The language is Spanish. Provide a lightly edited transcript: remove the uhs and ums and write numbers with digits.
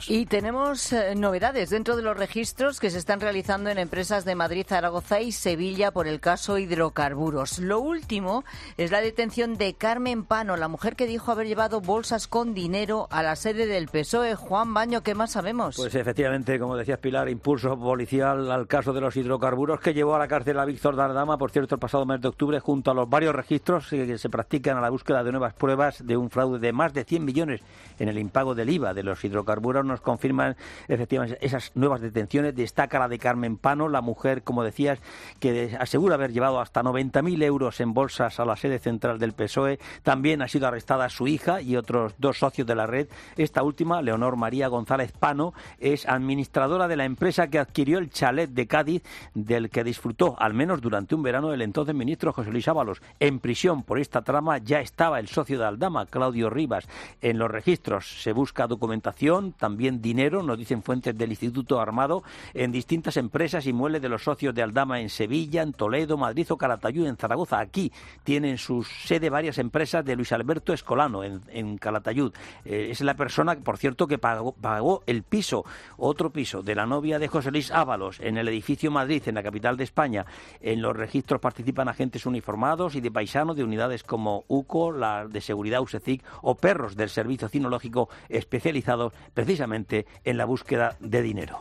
Y tenemos novedades dentro de los registros que se están realizando en empresas de Madrid, Zaragoza y Sevilla por el caso hidrocarburos. Lo último es la detención de Carmen Pano, la mujer que dijo haber llevado bolsas con dinero a la sede del PSOE. Juan Baño, ¿qué más sabemos? Pues efectivamente, como decías Pilar, impulso policial al caso de los hidrocarburos que llevó a la cárcel a Víctor de Aldama, por cierto, el pasado mes de octubre, junto a los varios registros que se practican a la búsqueda de nuevas pruebas de un fraude de más de 100 millones en el impago del IVA de los hidrocarburos. Nos confirman efectivamente esas nuevas detenciones. Destaca la de Carmen Pano, la mujer, como decías, que asegura haber llevado hasta 90.000 euros en bolsas a la sede central del PSOE. También ha sido arrestada su hija y otros 2 socios de la red. Esta última, Leonor María González Pano, es administradora de la empresa que adquirió el chalet de Cádiz, del que disfrutó, al menos durante un verano, el entonces ministro José Luis Ábalos. En prisión por esta trama ya estaba el socio de Aldama, Claudio Rivas. En los registros se busca documentación, también dinero, nos dicen fuentes del Instituto Armado, en distintas empresas y muebles de los socios de Aldama en Sevilla, en Toledo, Madrid o Calatayud, en Zaragoza. Aquí tienen su sede varias empresas de Luis Alberto Escolano, en Calatayud. Es la persona, por cierto, que pagó el piso, otro piso, de la novia de José Luis Ábalos, en el edificio Madrid, en la capital de España. En los registros participan agentes uniformados y de paisanos de unidades como UCO, la de seguridad USECIC o perros del servicio cinológico especializados precisamente en la búsqueda de dinero.